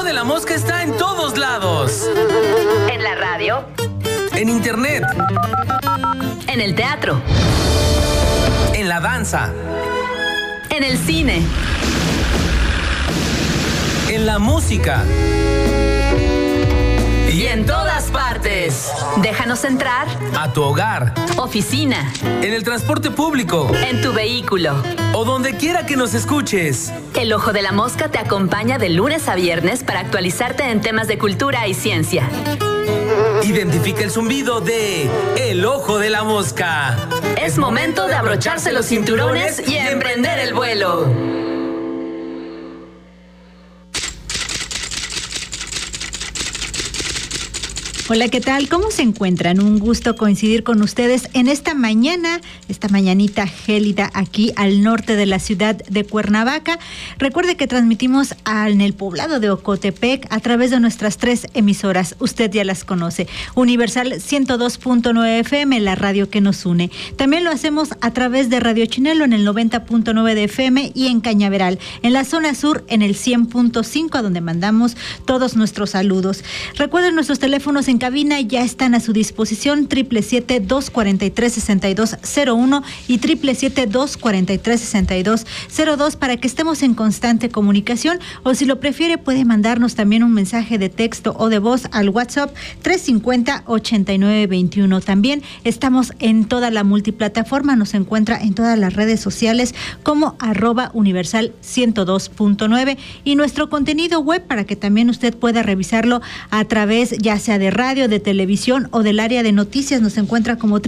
de la Mosca está en todos lados. En la radio. En internet. En el teatro. En la danza. En el cine. En la música. Y en todas partes. Déjanos entrar. A tu hogar. Oficina. En el transporte público. En tu vehículo. O donde quiera que nos escuches. El Ojo de la Mosca te acompaña de lunes a viernes para actualizarte en temas de cultura y ciencia. Identifica el zumbido de El Ojo de la Mosca. Es momento de abrocharse los cinturones y emprender el vuelo. Hola, ¿qué tal? ¿Cómo se encuentran? Un gusto coincidir con ustedes en esta mañanita gélida aquí al norte de la ciudad de Cuernavaca. Recuerde que transmitimos en el poblado de Ocotepec a través de nuestras 3 emisoras. Usted ya las conoce. Universal 102.9 FM, la radio que nos une. También lo hacemos a través de Radio Chinelo en el 90.9 de FM y en Cañaveral. En la zona sur en el 100.5, a donde mandamos todos nuestros saludos. Recuerden, nuestros teléfonos en cabina ya están a su disposición: 777-243-6201 y 777-243-6202 para que estemos en constante comunicación, o si lo prefiere puede mandarnos también un mensaje de texto o de voz al WhatsApp 350-8921. También estamos en toda la multiplataforma, nos encuentra en todas las redes sociales como @universal 102.9 y nuestro contenido web para que también usted pueda revisarlo a través ya sea de radio, de televisión o del área de noticias. Nos encuentra como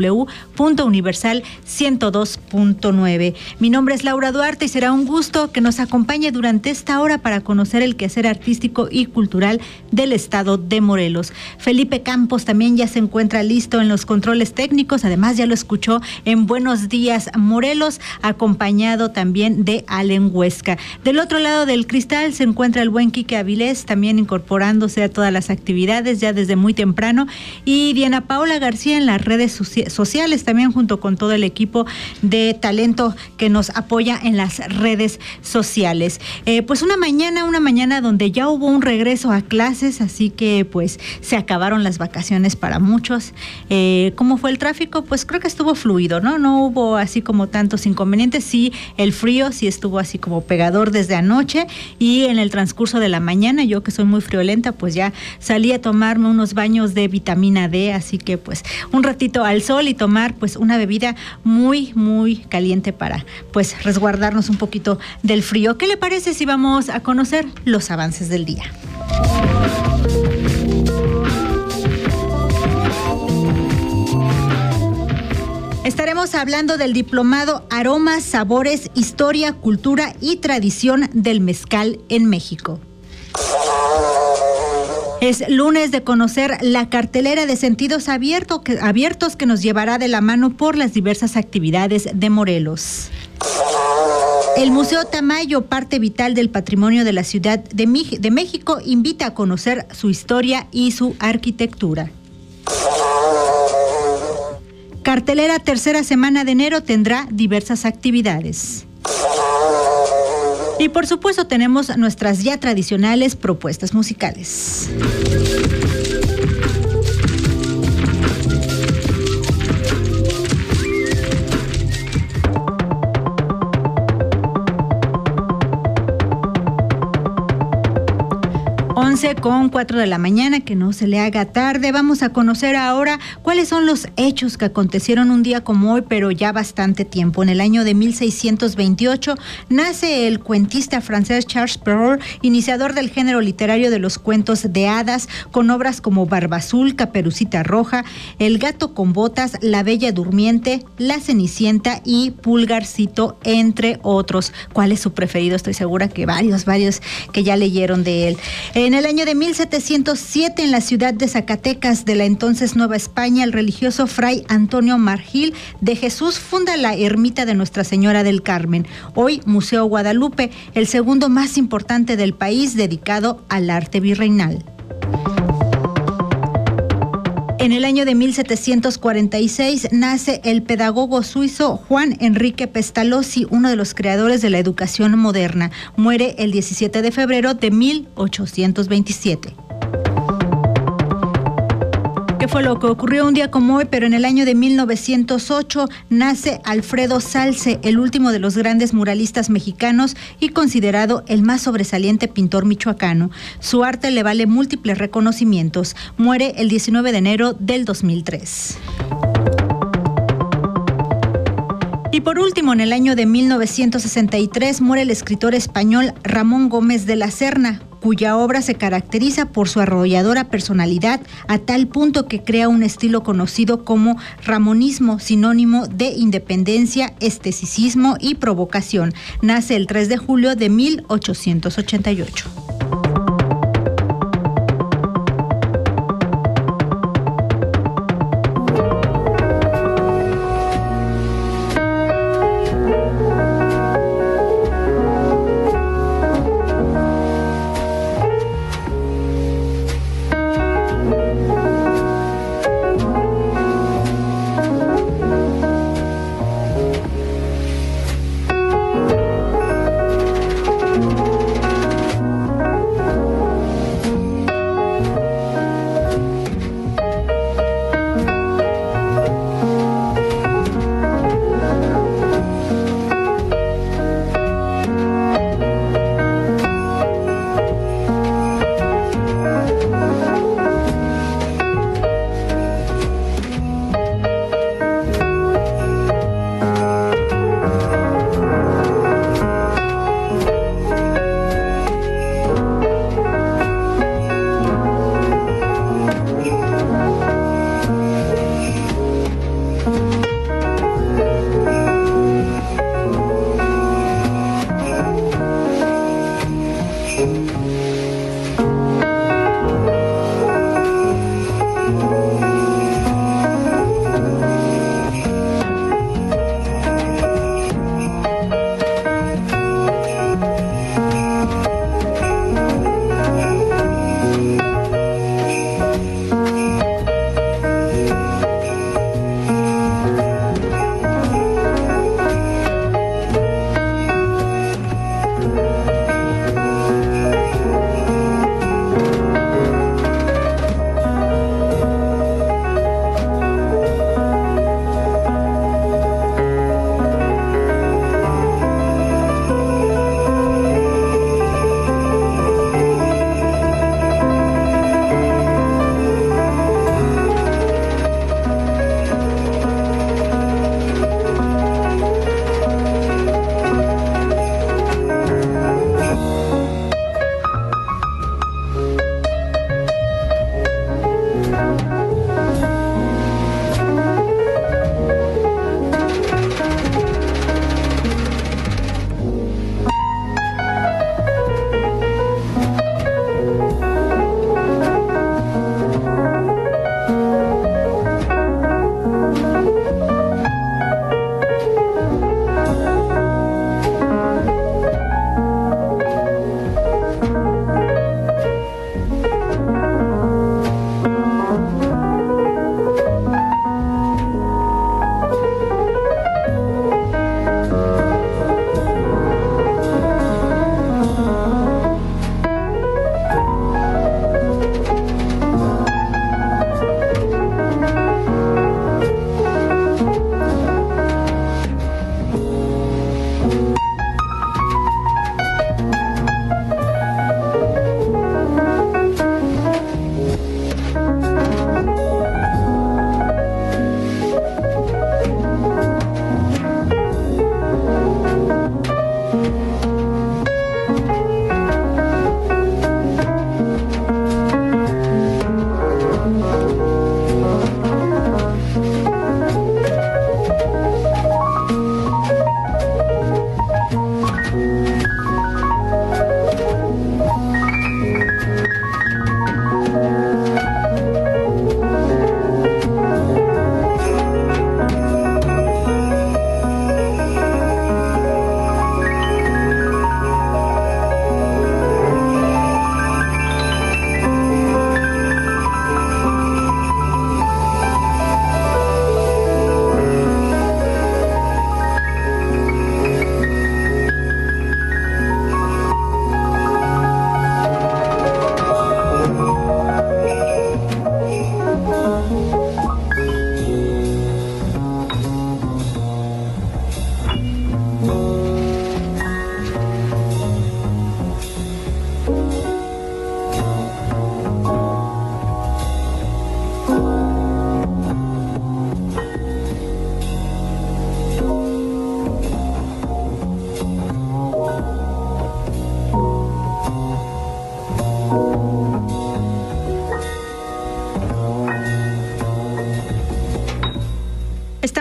www.universal102.9. Mi nombre es Laura Duarte y será un gusto que nos acompañe durante esta hora para conocer el quehacer artístico y cultural del estado de Morelos. Felipe Campos también ya se encuentra listo en los controles técnicos, además ya lo escuchó en Buenos Días Morelos, acompañado también de Allen Huesca. Del otro lado del cristal se encuentra el buen Quique Avilés, también incorporándose a todas las actividades ya desde muy temprano, y Diana Paola García en las redes sociales, también junto con todo el equipo de talento que nos apoya en las redes sociales. Pues una mañana donde ya hubo un regreso a clases, así que pues se acabaron las vacaciones para muchos. ¿Cómo fue el tráfico? Pues creo que estuvo fluido, ¿no? No hubo así como tantos inconvenientes. Sí, el frío sí estuvo así como pegador desde anoche, y en el transcurso de la mañana, yo que soy muy friolenta, pues ya salí a tomarme unos baños de vitamina D, así que pues un ratito al sol y tomar pues una bebida muy caliente para pues resguardarnos un poquito del frío. ¿Qué le parece si vamos a conocer los avances del día? Estaremos hablando del diplomado Aromas, Sabores, Historia, Cultura y Tradición del Mezcal en México. Es lunes de conocer la cartelera de sentidos abiertos que nos llevará de la mano por las diversas actividades de Morelos. El Museo Tamayo, parte vital del patrimonio de la Ciudad de México, invita a conocer su historia y su arquitectura. Cartelera tercera semana de enero tendrá diversas actividades. Y por supuesto tenemos nuestras ya tradicionales propuestas musicales. 11:04 de la mañana, que no se le haga tarde. Vamos a conocer ahora cuáles son los hechos que acontecieron un día como hoy, pero ya bastante tiempo. En el año de 1628 nace el cuentista francés Charles Perrault, iniciador del género literario de los cuentos de hadas, con obras como Barba Azul, Caperucita Roja, El gato con botas, La Bella Durmiente, La Cenicienta y Pulgarcito, entre otros. ¿Cuál es su preferido? Estoy segura que varios que ya leyeron de él. En el año de 1707, en la ciudad de Zacatecas, de la entonces Nueva España, el religioso fray Antonio Margil de Jesús funda la ermita de Nuestra Señora del Carmen, hoy Museo Guadalupe, el segundo más importante del país dedicado al arte virreinal. En el año de 1746 nace el pedagogo suizo Juan Enrique Pestalozzi, uno de los creadores de la educación moderna. Muere el 17 de febrero de 1827. ¿Qué fue lo que ocurrió un día como hoy? Pero en el año de 1908 nace Alfredo Zalce, el último de los grandes muralistas mexicanos y considerado el más sobresaliente pintor michoacano. Su arte le vale múltiples reconocimientos. Muere el 19 de enero del 2003. Y por último, en el año de 1963 muere el escritor español Ramón Gómez de la Serna, cuya obra se caracteriza por su arrolladora personalidad a tal punto que crea un estilo conocido como ramonismo, sinónimo de independencia, esteticismo y provocación. Nace el 3 de julio de 1888.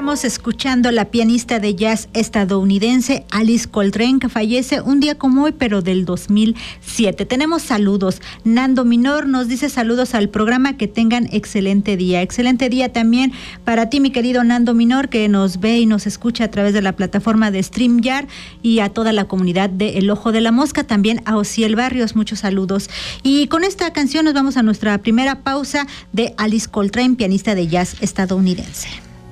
estamos escuchando la pianista de jazz estadounidense Alice Coltrane, que fallece un día como hoy, pero del 2007. Tenemos saludos. Nando Minor nos dice saludos al programa, que tengan excelente día. Excelente día también para ti, mi querido Nando Minor, que nos ve y nos escucha a través de la plataforma de StreamYard, y a toda la comunidad de El Ojo de la Mosca, también a Osiel Barrios, muchos saludos. Y con esta canción nos vamos a nuestra primera pausa de Alice Coltrane, pianista de jazz estadounidense.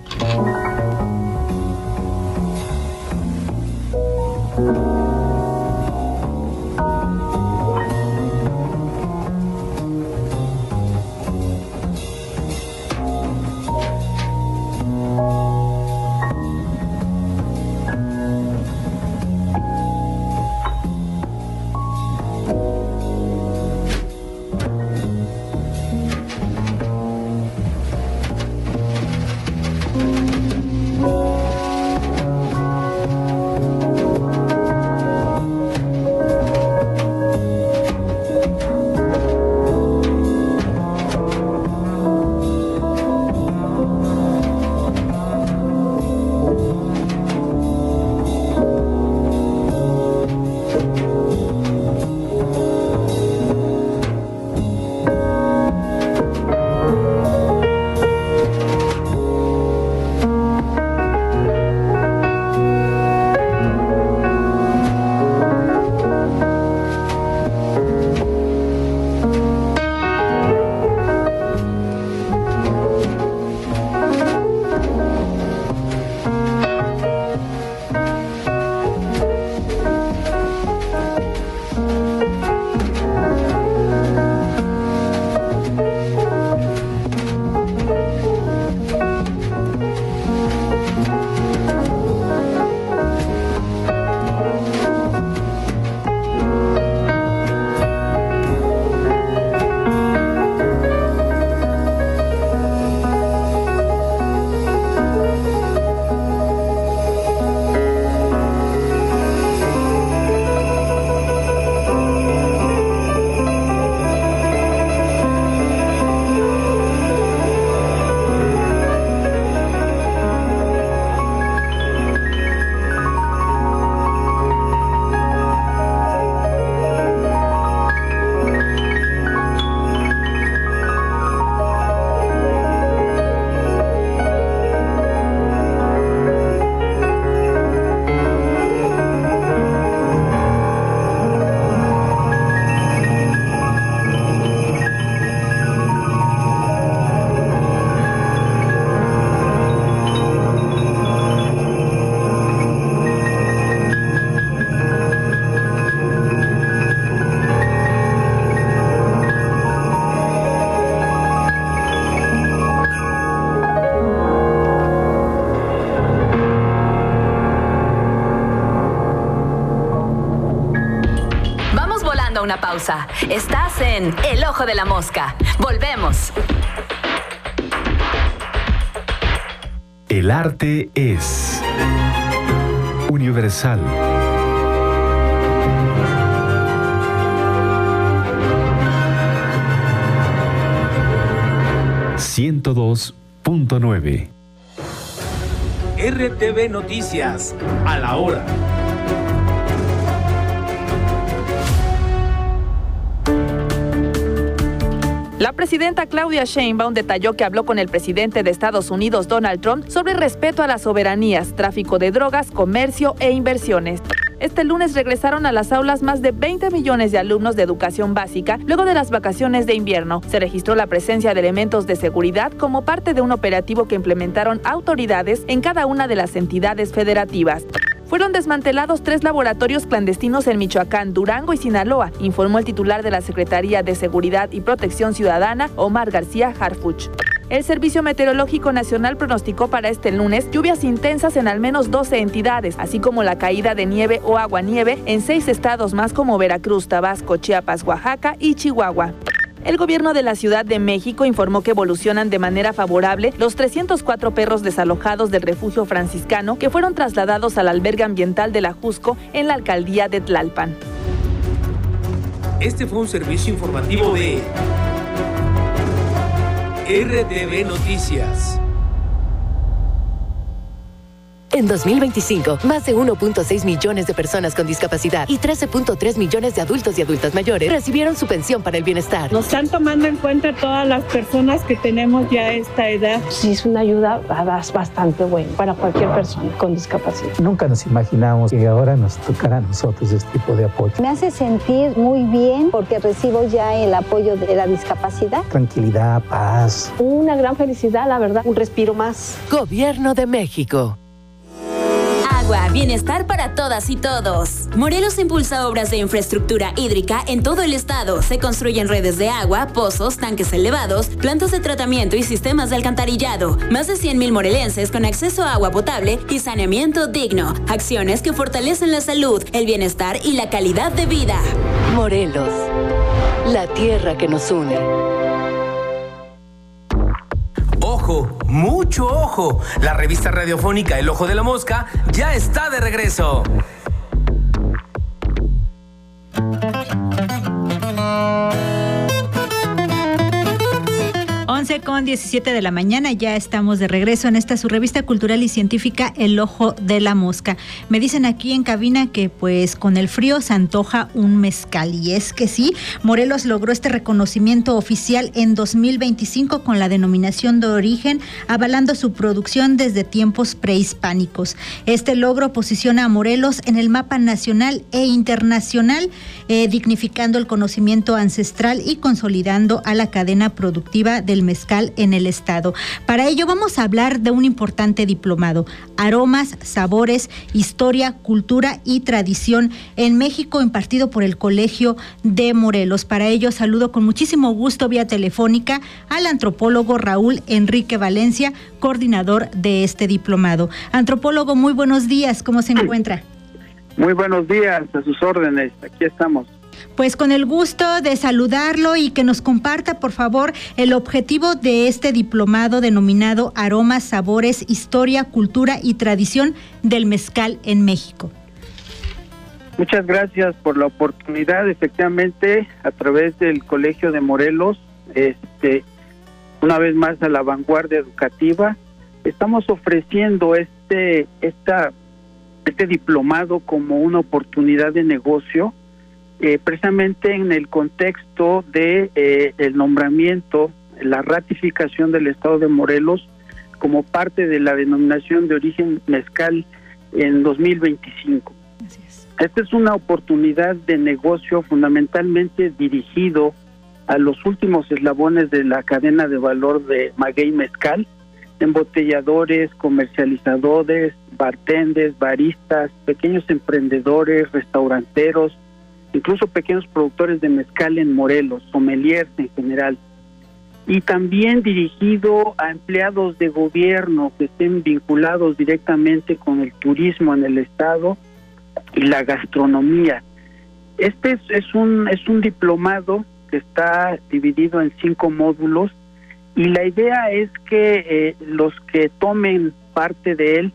Una pausa. Estás en El Ojo de la Mosca. Volvemos. El arte es universal. ...102.9. RTV Noticias, a la hora. La presidenta Claudia Sheinbaum detalló que habló con el presidente de Estados Unidos, Donald Trump, sobre respeto a las soberanías, tráfico de drogas, comercio e inversiones. Este lunes regresaron a las aulas más de 20 millones de alumnos de educación básica luego de las vacaciones de invierno. Se registró la presencia de elementos de seguridad como parte de un operativo que implementaron autoridades en cada una de las entidades federativas. Fueron desmantelados 3 laboratorios clandestinos en Michoacán, Durango y Sinaloa, informó el titular de la Secretaría de Seguridad y Protección Ciudadana, Omar García Harfuch. El Servicio Meteorológico Nacional pronosticó para este lunes lluvias intensas en al menos 12 entidades, así como la caída de nieve o aguanieve en 6 estados más como Veracruz, Tabasco, Chiapas, Oaxaca y Chihuahua. El gobierno de la Ciudad de México informó que evolucionan de manera favorable los 304 perros desalojados del refugio franciscano que fueron trasladados al albergue ambiental de la Jusco en la alcaldía de Tlalpan. Este fue un servicio informativo de RTV Noticias. En 2025, más de 1.6 millones de personas con discapacidad y 13.3 millones de adultos y adultas mayores recibieron su pensión para el bienestar. Nos están tomando en cuenta todas las personas que tenemos ya esta edad. Sí, es una ayuda bastante buena para cualquier persona con discapacidad. Nunca nos imaginamos que ahora nos tocará a nosotros este tipo de apoyo. Me hace sentir muy bien porque recibo ya el apoyo de la discapacidad. Tranquilidad, paz. Una gran felicidad, la verdad, un respiro más. Gobierno de México. Agua, bienestar para todas y todos. Morelos impulsa obras de infraestructura hídrica en todo el estado. Se construyen redes de agua, pozos, tanques elevados, plantas de tratamiento y sistemas de alcantarillado. Más de 100,000 morelenses con acceso a agua potable y saneamiento digno. Acciones que fortalecen la salud, el bienestar y la calidad de vida. Morelos, la tierra que nos une. ¡Ojo! ¡Mucho ojo! La revista radiofónica El Ojo de la Mosca ya está de regreso. 11:17 de la mañana, ya estamos de regreso en esta su revista cultural y científica El Ojo de la Mosca. Me dicen aquí en cabina que pues con el frío se antoja un mezcal, y es que sí, Morelos logró este reconocimiento oficial en 2025 con la denominación de origen, avalando su producción desde tiempos prehispánicos. Este logro posiciona a Morelos en el mapa nacional e internacional, dignificando el conocimiento ancestral y consolidando a la cadena productiva del mezcal en el estado. Para ello vamos a hablar de un importante diplomado: Aromas, Sabores, Historia, Cultura y Tradición en México, impartido por el Colegio de Morelos. Para ello saludo con muchísimo gusto vía telefónica al antropólogo Raúl Enrique Valencia, coordinador de este diplomado. Antropólogo, muy buenos días, ¿cómo se encuentra? Muy buenos días, a sus órdenes, aquí estamos. Pues con el gusto de saludarlo y que nos comparta, por favor, el objetivo de este diplomado denominado Aromas, Sabores, Historia, Cultura y Tradición del Mezcal en México. Muchas gracias por la oportunidad. Efectivamente, a través del Colegio de Morelos, una vez más a la vanguardia educativa, estamos ofreciendo este diplomado como una oportunidad de negocio, precisamente en el contexto de el nombramiento, la ratificación del Estado de Morelos como parte de la denominación de origen mezcal en 2025. Esta es una oportunidad de negocio fundamentalmente dirigido a los últimos eslabones de la cadena de valor de maguey mezcal: embotelladores, comercializadores, bartenders, baristas, pequeños emprendedores, restauranteros, incluso pequeños productores de mezcal en Morelos, sommeliers en general. Y también dirigido a empleados de gobierno que estén vinculados directamente con el turismo en el estado y la gastronomía. Este es un diplomado que está dividido en 5 módulos, y la idea es que los que tomen parte de él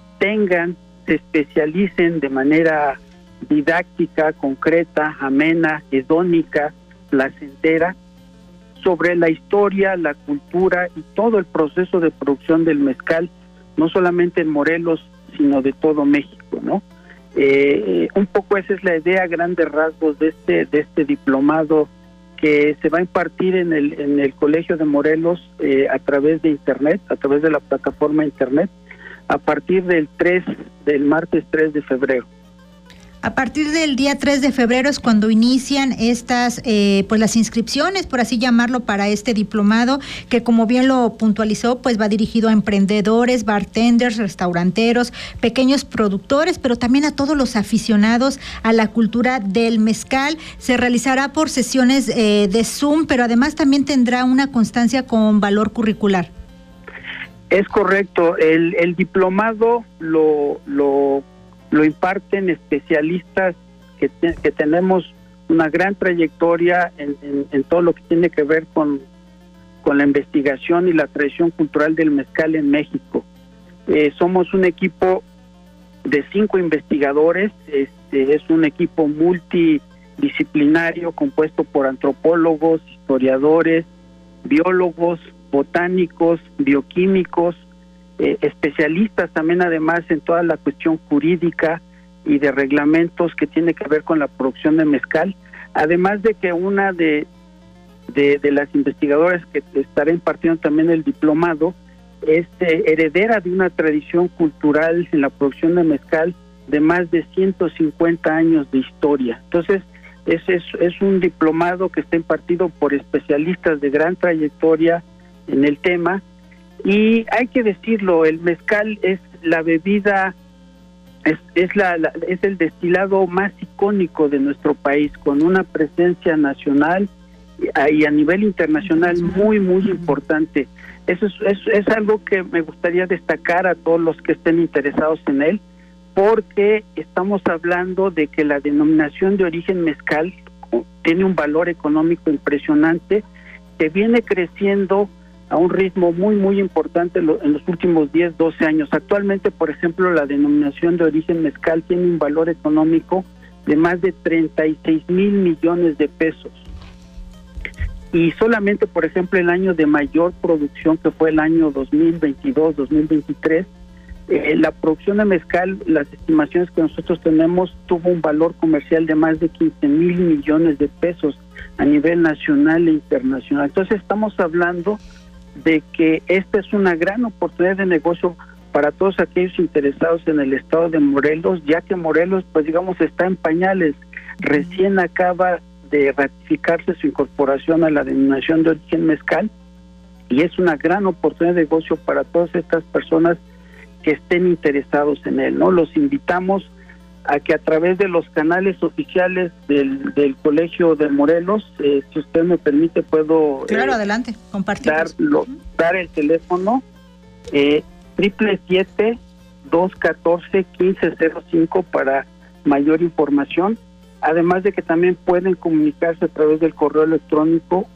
se especialicen de manera didáctica, concreta, amena, hedónica, placentera, sobre la historia, la cultura y todo el proceso de producción del mezcal, no solamente en Morelos, sino de todo México, ¿no? Un poco esa es la idea a grandes rasgos de este diplomado, que se va a impartir en el Colegio de Morelos a través de internet, a través de la plataforma internet, a partir del martes 3 de febrero. A partir del día 3 de febrero es cuando inician estas, pues las inscripciones, por así llamarlo, para este diplomado, que como bien lo puntualizó, pues va dirigido a emprendedores, bartenders, restauranteros, pequeños productores, pero también a todos los aficionados a la cultura del mezcal. Se realizará por sesiones de Zoom, pero además también tendrá una constancia con valor curricular. Es correcto. El diplomado lo imparten especialistas que tenemos una gran trayectoria en todo lo que tiene que ver con la investigación y la tradición cultural del mezcal en México. Somos un equipo de 5 investigadores, es un equipo multidisciplinario compuesto por antropólogos, historiadores, biólogos, botánicos, bioquímicos, especialistas también además en toda la cuestión jurídica y de reglamentos que tiene que ver con la producción de mezcal, además de que una de las investigadoras que estará impartiendo también el diplomado es heredera de una tradición cultural en la producción de mezcal de más de 150 años de historia. Entonces, es un diplomado que está impartido por especialistas de gran trayectoria en el tema, y hay que decirlo, el mezcal es la bebida, es el destilado más icónico de nuestro país, con una presencia nacional y a nivel internacional muy, muy importante. Eso es algo que me gustaría destacar a todos los que estén interesados en él, porque estamos hablando de que la denominación de origen mezcal tiene un valor económico impresionante, que viene creciendo a un ritmo muy, muy importante en los últimos 10, 12 años. Actualmente, por ejemplo, la denominación de origen mezcal tiene un valor económico de más de 36,000 millones de pesos. Y solamente, por ejemplo, el año de mayor producción, que fue el año 2022-2023, la producción de mezcal, las estimaciones que nosotros tenemos, tuvo un valor comercial de más de 15,000 millones de pesos a nivel nacional e internacional. Entonces estamos hablando de que esta es una gran oportunidad de negocio para todos aquellos interesados en el estado de Morelos, ya que Morelos, pues digamos, está en pañales, recién acaba de ratificarse su incorporación a la denominación de origen mezcal, y es una gran oportunidad de negocio para todas estas personas que estén interesados en él, ¿no? Los invitamos a que a través de los canales oficiales del Colegio de Morelos, si usted me permite, puedo claro, adelante, dar el teléfono 777-214-1505 para mayor información, además de que también pueden comunicarse a través del correo electrónico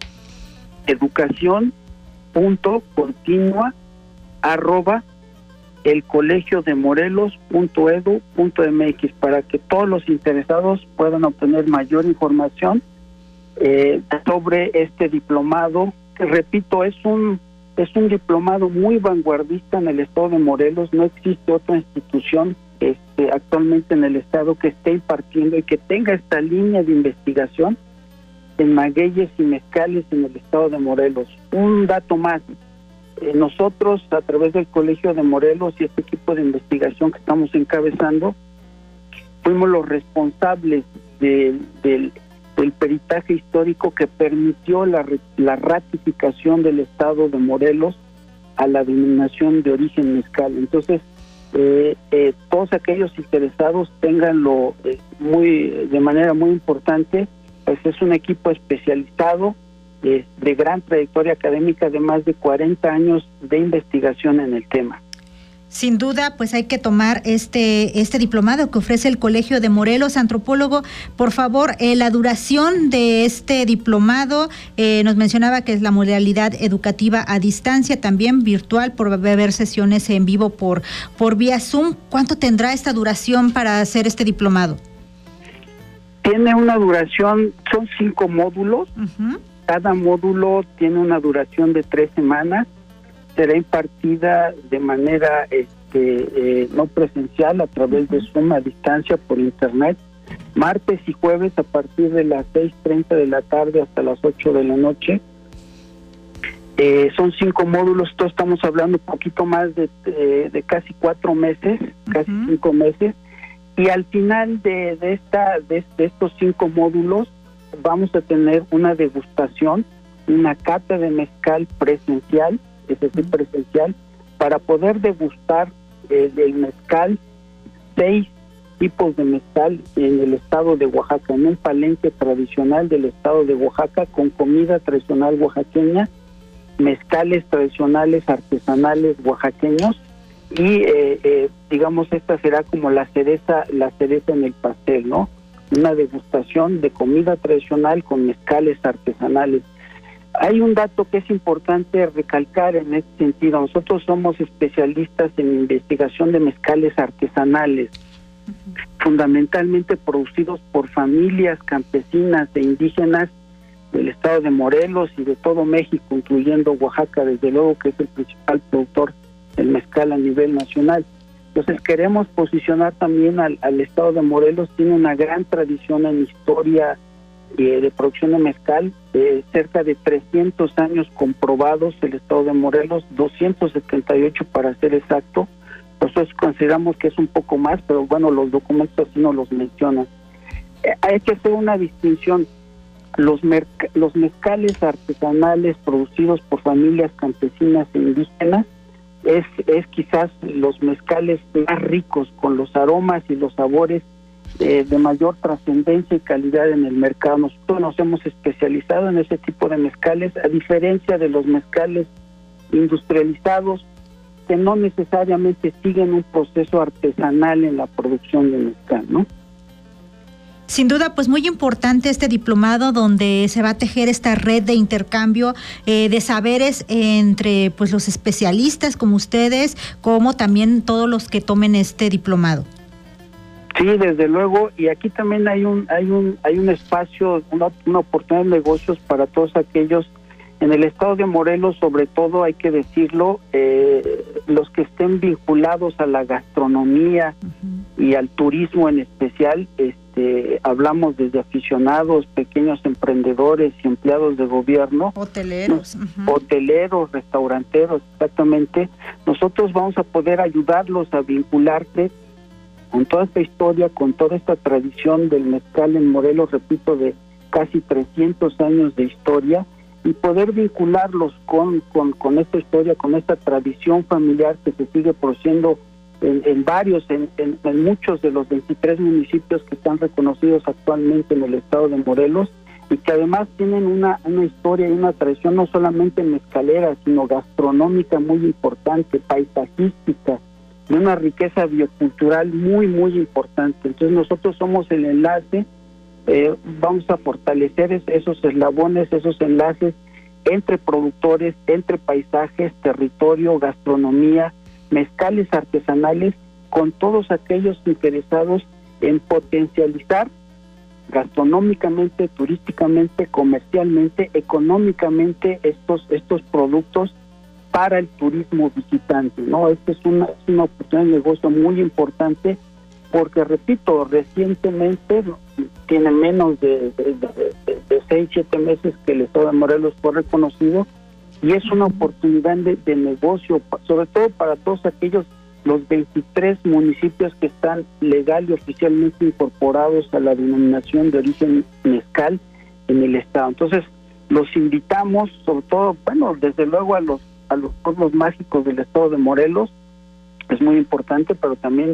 educacion.continua@elcolegiodemorelos.edu.mx para que todos los interesados puedan obtener mayor información sobre este diplomado, que repito, es un diplomado muy vanguardista en el estado de Morelos. No existe otra institución actualmente en el estado que esté impartiendo y que tenga esta línea de investigación en magueyes y mezcales en el estado de Morelos. Un dato más, nosotros a través del Colegio de Morelos y este equipo de investigación que estamos encabezando, fuimos los responsables del peritaje histórico que permitió la ratificación del estado de Morelos a la denominación de origen mezcal. Entonces, todos aquellos interesados tenganlo de manera muy importante, pues es un equipo especializado de gran trayectoria académica de más de 40 años de investigación en el tema. Sin duda, pues hay que tomar este diplomado que ofrece el Colegio de Morelos. Antropólogo, por favor, la duración de este diplomado, nos mencionaba que es la modalidad educativa a distancia, también virtual, por haber sesiones en vivo por vía Zoom. ¿Cuánto tendrá esta duración para hacer este diplomado? Tiene una duración, son 5 módulos. Uh-huh. Cada módulo tiene una duración de 3 semanas. Será impartida de manera no presencial, a través de Zoom a distancia por internet, martes y jueves a partir de las 6:30 de la tarde hasta las 8 de la noche. Son 5 módulos, todos estamos hablando un poquito más de casi 4 meses, casi 5 meses, y al final de estos 5 módulos vamos a tener una degustación, una cata de mezcal presencial, es decir, presencial, para poder degustar el mezcal, 6 tipos de mezcal en el estado de Oaxaca, en un palenque tradicional del estado de Oaxaca, con comida tradicional oaxaqueña, mezcales tradicionales artesanales oaxaqueños, y digamos, esta será como la cereza en el pastel, ¿no? Una degustación de comida tradicional con mezcales artesanales. Hay un dato que es importante recalcar en este sentido. Nosotros somos especialistas en investigación de mezcales artesanales, fundamentalmente producidos por familias campesinas e indígenas del estado de Morelos y de todo México, incluyendo Oaxaca, desde luego, que es el principal productor el mezcal a nivel nacional. Entonces queremos posicionar también al estado de Morelos. Tiene una gran tradición en historia de producción de mezcal, cerca de 300 años comprobados el estado de Morelos, 278 para ser exacto. Nosotros consideramos que es un poco más, pero bueno, los documentos así nos los mencionan. Hay que hacer una distinción. Los mezcales artesanales producidos por familias campesinas e indígenas es quizás los mezcales más ricos, con los aromas y los sabores de mayor trascendencia y calidad en el mercado. Nosotros nos hemos especializado en ese tipo de mezcales, a diferencia de los mezcales industrializados, que no necesariamente siguen un proceso artesanal en la producción de mezcal, ¿no? Sin duda, pues muy importante este diplomado donde se va a tejer esta red de intercambio de saberes entre pues los especialistas como ustedes, como también todos los que tomen este diplomado. Sí, desde luego, y aquí también hay un espacio, una oportunidad de negocios para todos aquellos en el estado de Morelos, sobre todo hay que decirlo, los que estén vinculados a la gastronomía y al turismo en especial. Hablamos desde aficionados, pequeños emprendedores y empleados de gobierno, hoteleros, hoteleros, restauranteros, exactamente. Nosotros vamos a poder ayudarlos a vincularse con toda esta historia, con toda esta tradición del mezcal en Morelos, repito, de casi 300 años de historia, y poder vincularlos con esta historia, con esta tradición familiar que se sigue produciendo en muchos de los 23 municipios que están reconocidos actualmente en el estado de Morelos, y que además tienen una historia y una tradición no solamente mezcalera, sino gastronómica muy importante, paisajística, de una riqueza biocultural muy, muy importante. Entonces nosotros somos el enlace, vamos a fortalecer esos eslabones, esos enlaces entre productores, entre paisajes, territorio, gastronomía, mezcales artesanales, con todos aquellos interesados en potencializar gastronómicamente, turísticamente, comercialmente, económicamente estos productos para el turismo visitante, ¿no? Esta es una oportunidad de negocio muy importante, porque, repito, recientemente, tiene menos de 6-7 meses que el estado de Morelos fue reconocido, y es una oportunidad de negocio, sobre todo para todos aquellos, los 23 municipios que están legal y oficialmente incorporados a la denominación de origen mezcal en el estado. Entonces, los invitamos, sobre todo, bueno, desde luego a los pueblos mágicos del estado de Morelos, es muy importante, pero también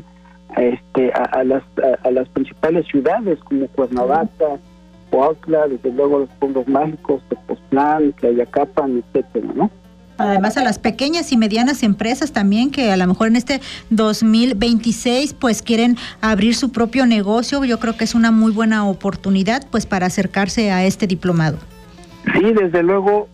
a las principales ciudades como Cuernavaca, Coautla, desde luego los pueblos mágicos, Tepoztlán, Tlayacapan, etcétera, ¿no? Además a las pequeñas y medianas empresas también, que a lo mejor en este 2026 pues quieren abrir su propio negocio. Yo creo que es una muy buena oportunidad pues para acercarse a este diplomado. Sí, desde luego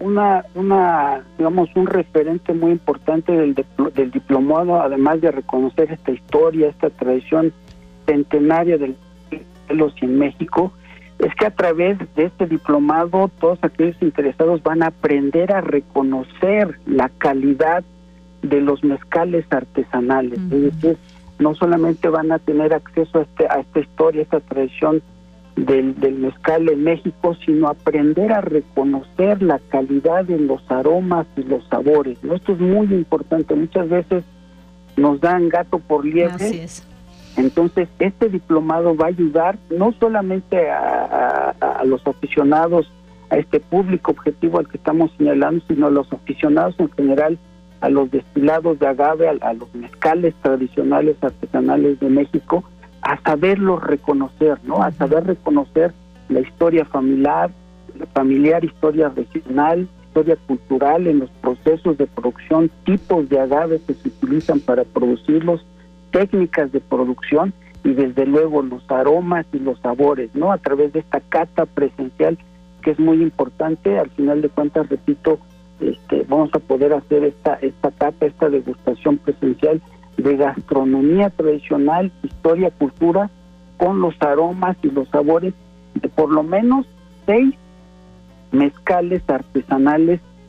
digamos, un referente muy importante del diplomado, además de reconocer esta historia, esta tradición centenaria del Morelos en México, es que a través de este diplomado todos aquellos interesados van a aprender a reconocer la calidad de los mezcales artesanales. Es decir, no solamente van a tener acceso a esta historia, a esta tradición del mezcal en México, sino aprender a reconocer la calidad de los aromas y los sabores, ¿no? Esto es muy importante. Muchas veces nos dan gato por liebre. Así es. Entonces, este diplomado va a ayudar no solamente a los aficionados, a este público objetivo al que estamos señalando, sino a los aficionados en general, a los destilados de agave, a los mezcales tradicionales artesanales de México, a saberlos reconocer, ¿no? A saber reconocer la historia familiar, historia regional, historia cultural en los procesos de producción, tipos de agaves que se utilizan para producirlos, técnicas de producción y desde luego los aromas y los sabores, ¿no? A través de esta cata presencial, que es muy importante. Al final de cuentas, repito, vamos a poder hacer esta cata, esta degustación presencial de gastronomía tradicional, historia, cultura, con los aromas y los sabores de por lo menos 6 mezcales artesanales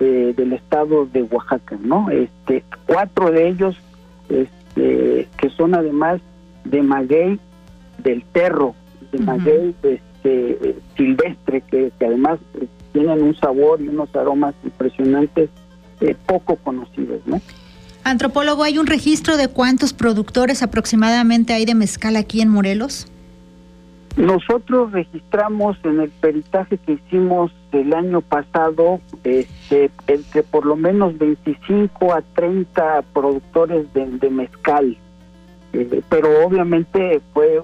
del estado de Oaxaca, ¿no? 4 de ellos que son además de maguey del cerro, de maguey silvestre, que además tienen un sabor y unos aromas impresionantes, poco conocidos, ¿no? Antropólogo, ¿hay un registro de cuántos productores aproximadamente hay de mezcal aquí en Morelos? Nosotros registramos en el peritaje que hicimos el año pasado entre por lo menos 25 a 30 productores de mezcal, pero obviamente fue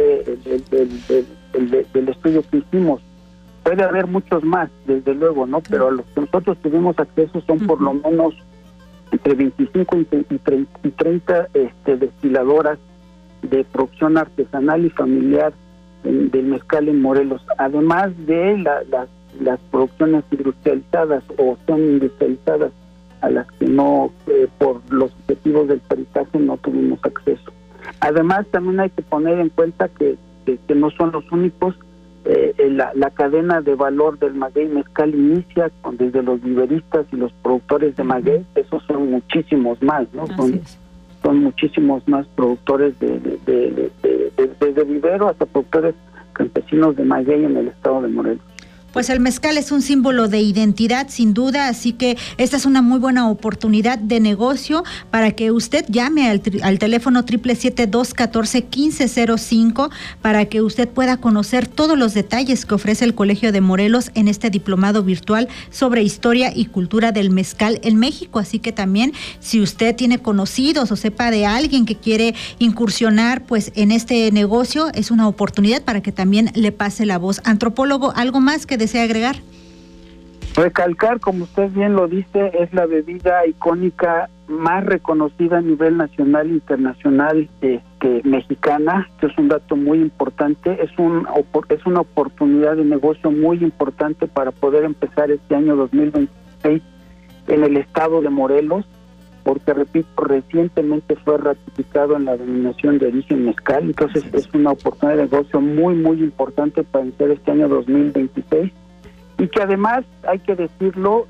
del estudio que hicimos. Puede haber muchos más, desde luego, ¿no? Pero a los que nosotros tuvimos acceso son por lo menos entre 25 y 30 destiladoras de producción artesanal y familiar del mezcal en Morelos, además de las producciones industrializadas o semi-industrializadas a las que no, por los objetivos del peritaje, no tuvimos acceso. Además, también hay que poner en cuenta que no son los únicos. La cadena de valor del maguey mezcal inicia desde los viveristas y los productores de maguey. Esos son muchísimos más, ¿no? Son muchísimos más productores desde vivero hasta productores campesinos de maguey en el estado de Morelos. Pues el mezcal es un símbolo de identidad, sin duda, así que esta es una muy buena oportunidad de negocio para que usted llame al teléfono 777-214-1505 para que usted pueda conocer todos los detalles que ofrece el Colegio de Morelos en este diplomado virtual sobre historia y cultura del mezcal en México. Así que también, si usted tiene conocidos o sepa de alguien que quiere incursionar pues en este negocio, es una oportunidad para que también le pase la voz. Antropólogo, ¿algo más que desea agregar? Recalcar, como usted bien lo dice, es la bebida icónica más reconocida a nivel nacional e internacional mexicana. Esto es un dato muy importante, es una oportunidad de negocio muy importante para poder empezar este año 2026 en el estado de Morelos, porque, repito, recientemente fue ratificado en la denominación de origen mezcal. Entonces es una oportunidad de negocio muy, muy importante para iniciar este año 2026, y que además, hay que decirlo,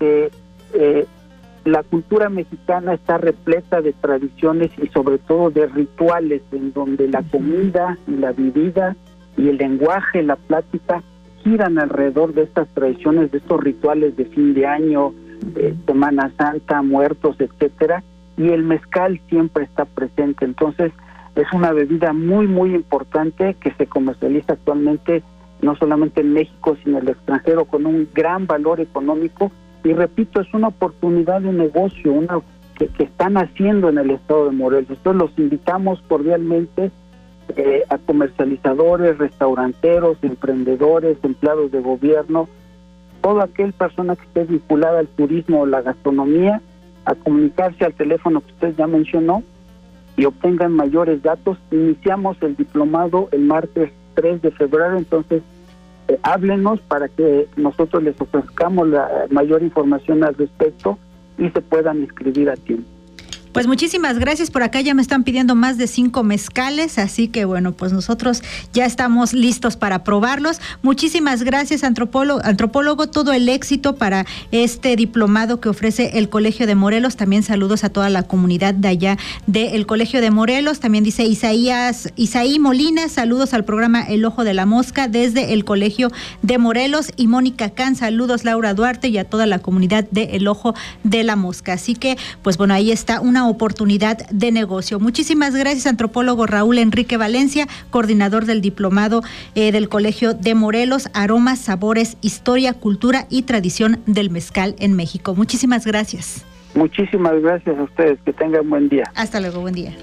la cultura mexicana está repleta de tradiciones y sobre todo de rituales, en donde la comida y la bebida y el lenguaje, la plática, giran alrededor de estas tradiciones, de estos rituales de fin de año, Semana Santa, muertos, etcétera, y el mezcal siempre está presente. Entonces es una bebida muy, muy importante que se comercializa actualmente no solamente en México, sino en el extranjero, con un gran valor económico, y repito, es una oportunidad de negocio que están haciendo en el estado de Morelos. Entonces los invitamos cordialmente a comercializadores, restauranteros, emprendedores, empleados de gobierno, toda aquella persona que esté vinculada al turismo o la gastronomía, a comunicarse al teléfono que usted ya mencionó y obtengan mayores datos. Iniciamos el diplomado el martes 3 de febrero, entonces háblenos para que nosotros les ofrezcamos la mayor información al respecto y se puedan inscribir a tiempo. Pues muchísimas gracias. Por acá ya me están pidiendo más de 5 mezcales, así que bueno, pues nosotros ya estamos listos para probarlos. Muchísimas gracias, antropólogo, todo el éxito para este diplomado que ofrece el Colegio de Morelos. También saludos a toda la comunidad de allá del Colegio de Morelos. También dice Isaí Molina, saludos al programa El Ojo de la Mosca desde el Colegio de Morelos. Y Mónica Can, saludos Laura Duarte y a toda la comunidad de El Ojo de la Mosca. Así que, pues bueno, ahí está una oportunidad de negocio. Muchísimas gracias, antropólogo Raúl Enrique Valencia, coordinador del diplomado del Colegio de Morelos, Aromas, Sabores, Historia, Cultura y Tradición del Mezcal en México. Muchísimas gracias. Muchísimas gracias a ustedes, que tengan buen día. Hasta luego, buen día.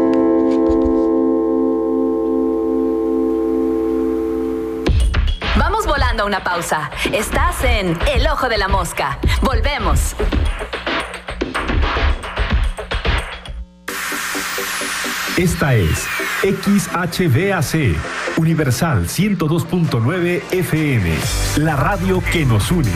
Vamos volando a una pausa. Estás en El Ojo de la Mosca. Volvemos. Esta es XHVAC, Universal 102.9 FM, la radio que nos une.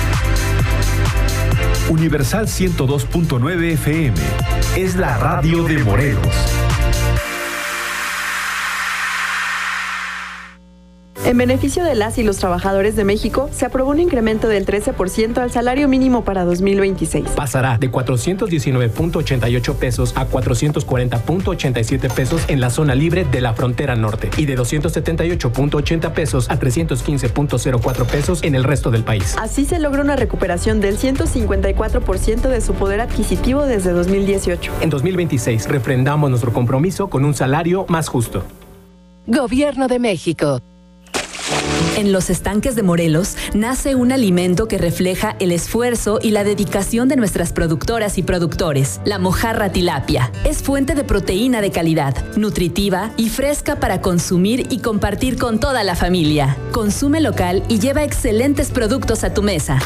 Universal 102.9 FM es la radio de Morelos. En beneficio de las y los trabajadores de México, se aprobó un incremento del 13% al salario mínimo para 2026. Pasará de 419.88 pesos a 440.87 pesos en la zona libre de la frontera norte y de 278.80 pesos a 315.04 pesos en el resto del país. Así se logra una recuperación del 154% de su poder adquisitivo desde 2018. En 2026 refrendamos nuestro compromiso con un salario más justo. Gobierno de México. En los estanques de Morelos nace un alimento que refleja el esfuerzo y la dedicación de nuestras productoras y productores. La mojarra tilapia es fuente de proteína de calidad, nutritiva y fresca para consumir y compartir con toda la familia. Consume local y lleva excelentes productos a tu mesa.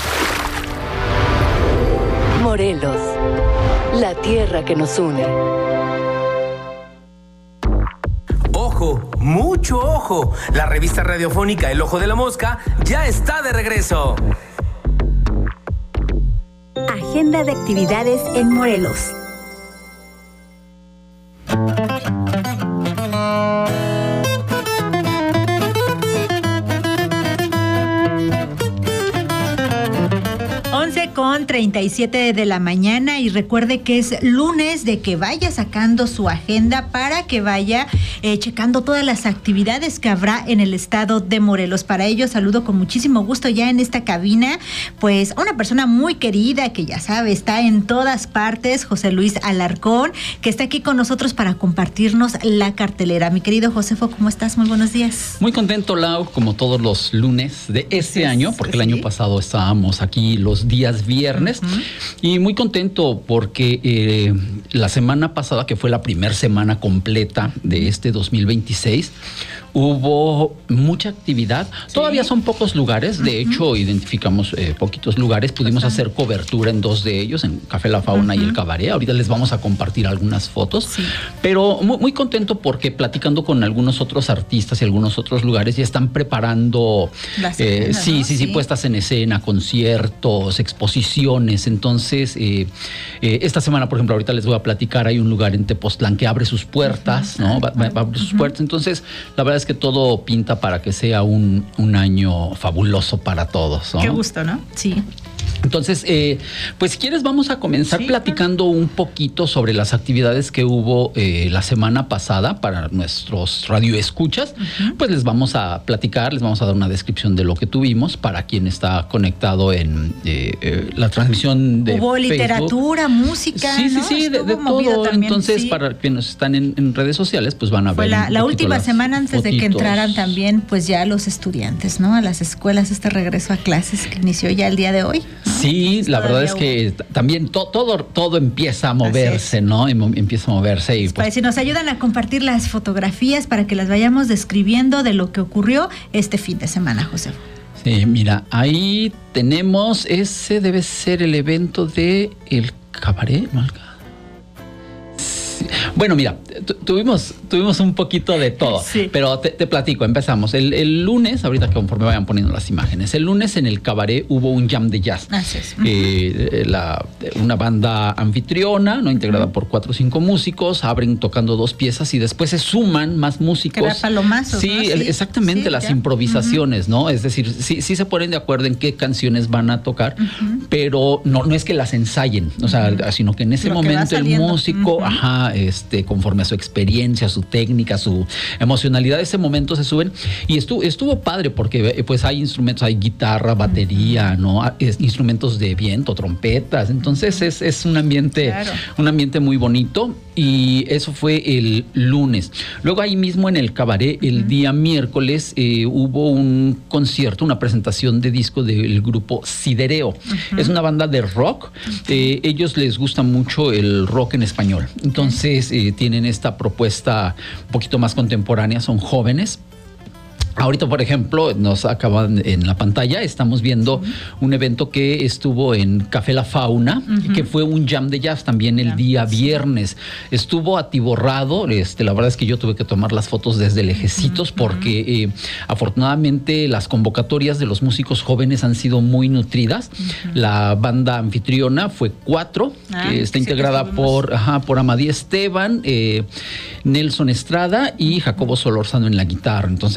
Morelos, la tierra que nos une. ¡Ojo! ¡Mucho ojo! La revista radiofónica El Ojo de la Mosca ya está de regreso. Agenda de actividades en Morelos. Con 37 de la mañana y recuerde que es lunes, de que vaya sacando su agenda para que vaya checando todas las actividades que habrá en el estado de Morelos. Para ello saludo con muchísimo gusto ya en esta cabina pues a una persona muy querida que ya sabe, está en todas partes, José Luis Alarcón, que está aquí con nosotros para compartirnos la cartelera. Mi querido Josefo, ¿cómo estás? Muy buenos días. Muy contento, Lau, como todos los lunes de este año, porque el año pasado estábamos aquí los días viernes, y muy contento porque la semana pasada, que fue la primera semana completa de este 2026, hubo mucha actividad. Sí. Todavía son pocos lugares, de hecho identificamos poquitos lugares, pudimos hacer cobertura en 2 de ellos, en Café La Fauna y el Cabaret. Ahorita les vamos a compartir algunas fotos, pero muy contento porque platicando con algunos otros artistas y algunos otros lugares ya están preparando puestas en escena, conciertos, exposiciones. Entonces esta semana, por ejemplo, ahorita les voy a platicar, hay un lugar en Tepoztlán que abre sus puertas, ¿no? Va a abrir sus puertas. Entonces la verdad es que todo pinta para que sea un año fabuloso para todos, ¿no? Qué gusto, ¿no? Sí. Entonces, pues si quieres vamos a comenzar platicando un poquito sobre las actividades que hubo la semana pasada para nuestros radioescuchas. Pues les vamos a platicar, les vamos a dar una descripción de lo que tuvimos para quien está conectado en la transmisión de Hubo Facebook. Literatura, música, Sí, de todo. También, entonces, para quienes están en redes sociales, pues van a ver. Fue la última semana antes de que entraran también, pues ya los estudiantes, ¿no? A las escuelas, este regreso a clases que inició ya el día de hoy, ¿no? Sí, la verdad es que también todo empieza a moverse, ¿no? Empieza a moverse. Y pues, si nos ayudan a compartir las fotografías para que las vayamos describiendo de lo que ocurrió este fin de semana, José. Sí, mira, ahí tenemos, ese debe ser el evento de el Cabaret, ¿no? Bueno, mira, tuvimos un poquito de todo, pero te platico, empezamos. El lunes, ahorita que conforme vayan poniendo las imágenes, el lunes en el Cabaret hubo un jam de jazz. Así es. Una banda anfitriona, ¿no? Integrada por 4 o 5 músicos, abren tocando 2 piezas y después se suman más músicos. Era palomazos, sí, ¿no? Sí, exactamente, las improvisaciones, ¿no? Es decir, sí se ponen de acuerdo en qué canciones van a tocar, pero no es que las ensayen, o sea, sino que en ese momento el músico, conforme a su experiencia, su técnica, su emocionalidad, ese momento se suben y estuvo padre porque pues hay instrumentos, hay guitarra, batería, ¿no? Instrumentos de viento, trompetas, entonces es un ambiente muy bonito y eso fue el lunes. Luego ahí mismo en el Cabaret, el día miércoles hubo un concierto, una presentación de disco del grupo Sidereo. Es una banda de rock, ellos les gusta mucho el rock en español, entonces tienen esta propuesta un poquito más contemporánea, son jóvenes. Ahorita, por ejemplo, nos acaban en la pantalla, estamos viendo un evento que estuvo en Café La Fauna, que fue un jam de jazz también el día viernes. Estuvo atiborrado, la verdad es que yo tuve que tomar las fotos desde lejecitos porque afortunadamente las convocatorias de los músicos jóvenes han sido muy nutridas. La banda anfitriona fue 4, que está integrada por Amadí Esteban, Nelson Estrada y Jacobo Solórzano en la guitarra. Entonces fue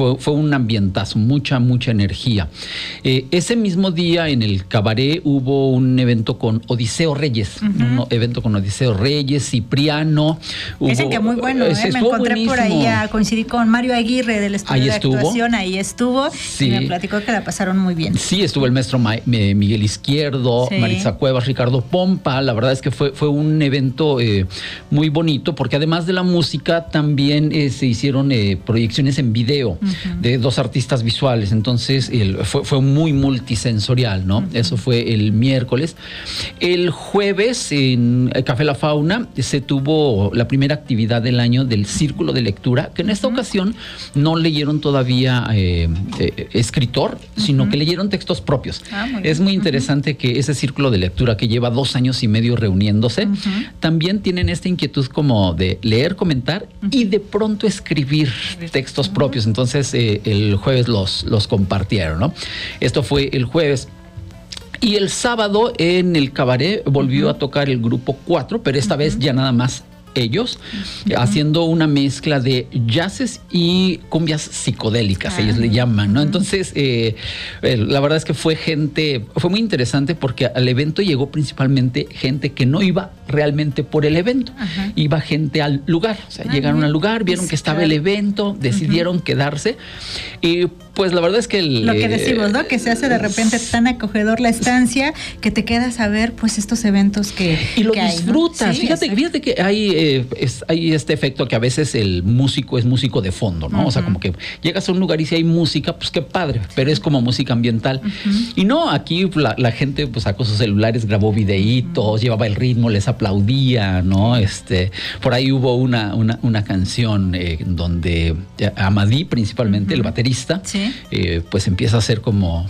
fue un ambientazo, mucha energía. Ese mismo día en el cabaret hubo un evento con Odiseo Reyes, un evento con Odiseo Reyes, Cipriano. Dicen que muy bueno, me encontré buenísimo. Por ahí, coincidí con Mario Aguirre del estudio de actuación, ahí estuvo, sí. Y me platicó que la pasaron muy bien. Sí, estuvo el maestro Miguel Izquierdo, sí. Maritza Cuevas, Ricardo Pompa. La verdad es que fue un evento muy bonito, porque además de la música también se hicieron proyecciones en video de dos artistas visuales. Entonces fue muy multisensorial, ¿no? Eso fue el miércoles. El jueves en Café La Fauna se tuvo la primera actividad del año del Círculo de Lectura, que en esta ocasión no leyeron todavía escritor, sino que leyeron textos propios. Es muy interesante que ese Círculo de Lectura, que lleva 2 años y medio reuniéndose, también tienen esta inquietud como de leer, comentar y de pronto escribir textos propios. Entonces el jueves los compartieron, ¿no? Esto fue el jueves. Y el sábado en el cabaret volvió a tocar el grupo 4, pero esta vez ya nada más ellos, haciendo una mezcla de jazzes y cumbias psicodélicas, ellos le llaman, ¿no? Entonces, la verdad es que fue muy interesante, porque al evento llegó principalmente gente que no iba realmente por el evento, iba gente al lugar, o sea, llegaron al lugar, vieron que estaba el evento, decidieron quedarse, y pues la verdad es que lo que decimos, ¿no? Que se hace de repente tan acogedor la estancia que te quedas a ver pues estos eventos que lo disfrutas, ¿no? Sí, fíjate que hay este efecto que a veces el músico es músico de fondo, ¿no? O sea, como que llegas a un lugar y si hay música, pues qué padre, pero es como música ambiental. Y no, aquí la gente pues sacó sus celulares, grabó videitos, llevaba el ritmo, les aplaudía, ¿no? Por ahí hubo una canción donde Amadí, principalmente, el baterista, pues empieza a hacer como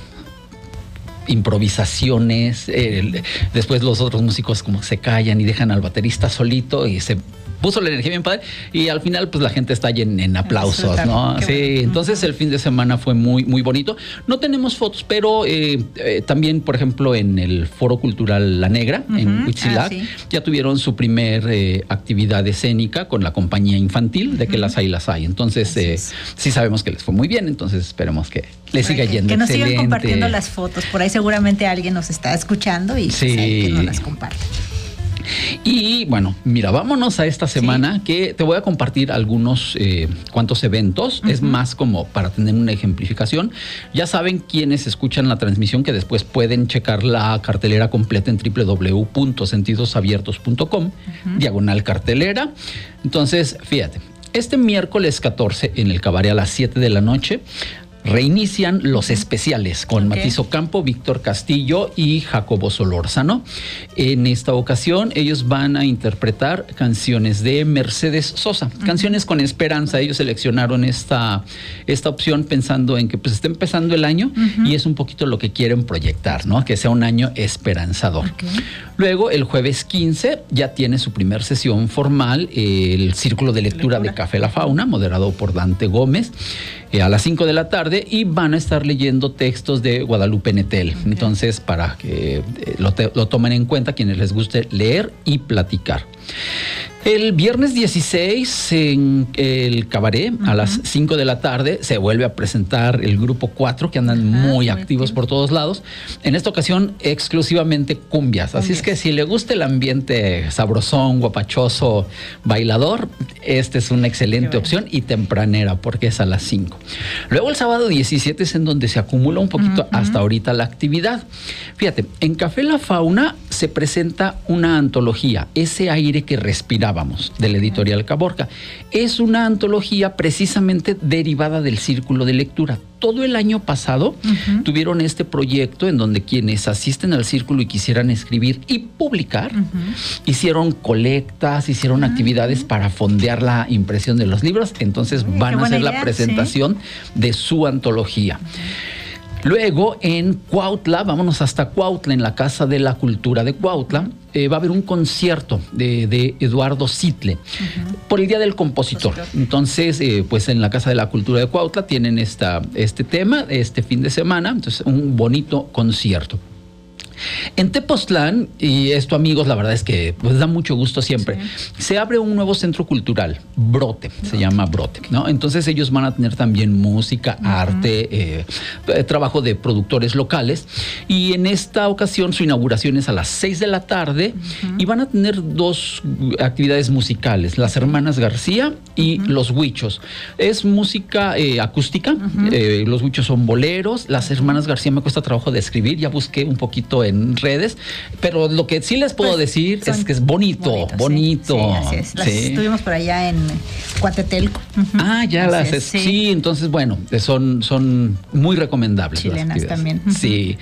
improvisaciones, después los otros músicos como se callan y dejan al baterista solito y se puso la energía bien padre, y al final pues la gente está ahí en aplausos, ¿no? Sí, entonces el fin de semana fue muy bonito. No tenemos fotos, pero también, por ejemplo, en el Foro Cultural La Negra, en Huitzilac, ya tuvieron su primer actividad escénica con la compañía infantil de Que las hay. Entonces, sí sabemos que les fue muy bien, entonces esperemos que les siga yendo. Que nos sigan compartiendo las fotos, por ahí seguramente alguien nos está escuchando y pues, que nos las comparte. Y bueno, mira, vámonos a esta semana, que te voy a compartir algunos cuantos eventos. Es más como para tener una ejemplificación. Ya saben, quienes escuchan la transmisión, que después pueden checar la cartelera completa en www.sentidosabiertos.com, /cartelera. Entonces, fíjate, este miércoles 14 en el cabaret a las 7 de la noche reinician los especiales con Matiz Ocampo, Víctor Castillo y Jacobo Solórzano. En esta ocasión ellos van a interpretar canciones de Mercedes Sosa, canciones con esperanza. Ellos seleccionaron esta opción pensando en que pues está empezando el año y es un poquito lo que quieren proyectar, ¿no? Que sea un año esperanzador. Luego, el jueves 15 ya tiene su primer sesión formal el Círculo de Lectura de Café La Fauna, moderado por Dante Gómez, a las 5 de la tarde, y van a estar leyendo textos de Guadalupe Nettel. Entonces, para que lo tomen en cuenta quienes les guste leer y platicar. El viernes 16 en el cabaret a las 5 de la tarde se vuelve a presentar el grupo 4, que andan muy activos por todos lados. En esta ocasión exclusivamente cumbias. Así es que si le gusta el ambiente sabrosón, guapachoso, bailador, esta es una excelente opción, y tempranera, porque es a las 5. Luego el sábado 17 es en donde se acumula un poquito hasta ahorita la actividad. Fíjate, en Café La Fauna se presenta una antología, Ese aire que respirábamos, de la editorial Caborca. Es una antología precisamente derivada del Círculo de Lectura. Todo el año pasado tuvieron este proyecto en donde quienes asisten al círculo y quisieran escribir y publicar, hicieron colectas, hicieron actividades para fondear la impresión de los libros. Entonces van a hacer la presentación de su antología. Luego en Cuautla, vámonos hasta Cuautla, en la Casa de la Cultura de Cuautla, va a haber un concierto de Eduardo Sitle por el Día del Compositor. Entonces, pues en la Casa de la Cultura de Cuautla tienen este tema, este fin de semana, entonces un bonito concierto. En Tepoztlán, y esto amigos, la verdad es que pues da mucho gusto siempre, se abre un nuevo centro cultural, Brote, se llama Brote, ¿no? Entonces ellos van a tener también música, arte, trabajo de productores locales, y en esta ocasión su inauguración es a las 6 de la tarde y van a tener 2 actividades musicales, las Hermanas García y los Huichos. Es música acústica, los Huichos son boleros, las Hermanas García me cuesta trabajo de escribir, ya busqué un poquito en redes, pero lo que sí les puedo decir es que es bonito. Sí, así es. Las estuvimos por allá en Coatetelco. Ya las es. Sí, entonces bueno, son muy recomendables. Chilenas también. Sí.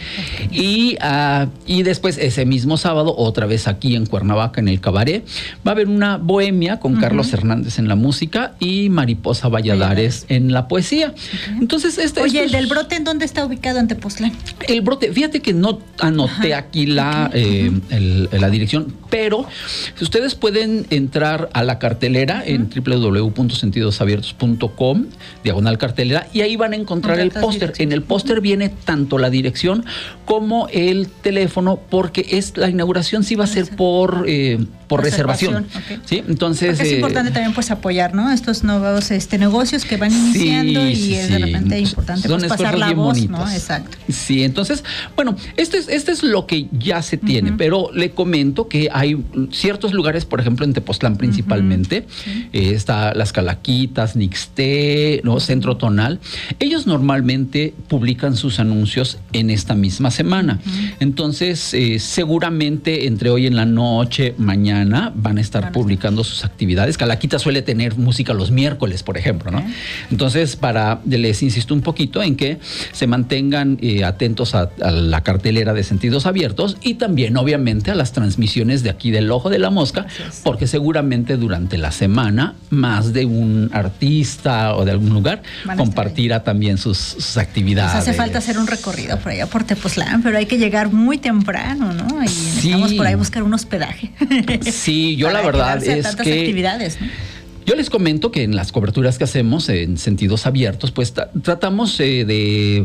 Y después ese mismo sábado, otra vez aquí en Cuernavaca, en el Cabaret, va a haber una bohemia con Carlos Hernández en la música y Mariposa Valladares en la poesía. Entonces, Oye, ¿el del Brote en dónde está ubicado en Tepoztlán? El Brote, fíjate que no anoté aquí la dirección, pero ustedes pueden entrar a la cartelera en www.sentidosabiertos.com, /cartelera, y ahí van a encontrar el póster. En el póster viene tanto la dirección como el teléfono, porque la inauguración sí va a ser por reservación. ¿Sí? Entonces, porque es importante también pues apoyar, ¿no? Estos nuevos negocios que van iniciando y es de repente importante pues, pasar la voz, bonitos, ¿no? Exacto. Sí, entonces, bueno, este es lo que ya se tiene, pero le comento que hay ciertos lugares, por ejemplo, en Tepoztlán principalmente, está Las Calaquitas, Nixté, ¿no? Centro Tonal. Ellos normalmente publican sus anuncios en esta misma semana. Entonces, seguramente entre hoy en la noche, mañana, van a estar publicando sus actividades. Calaquita suele tener música los miércoles, por ejemplo, ¿no? Entonces, les insisto un poquito en que se mantengan atentos a la cartelera de Sentidos Abiertos y también, obviamente, a las transmisiones de aquí del Ojo de la Mosca, porque seguramente durante la semana más de un artista o de algún lugar compartirá también sus actividades. Pues hace falta hacer un recorrido por allá por Tepoztlán, pero hay que llegar muy temprano, ¿no? Y necesitamos por ahí buscar un hospedaje. Sí, yo la verdad es que actividades, ¿no? Yo les comento que en las coberturas que hacemos en Sentidos Abiertos, pues tratamos de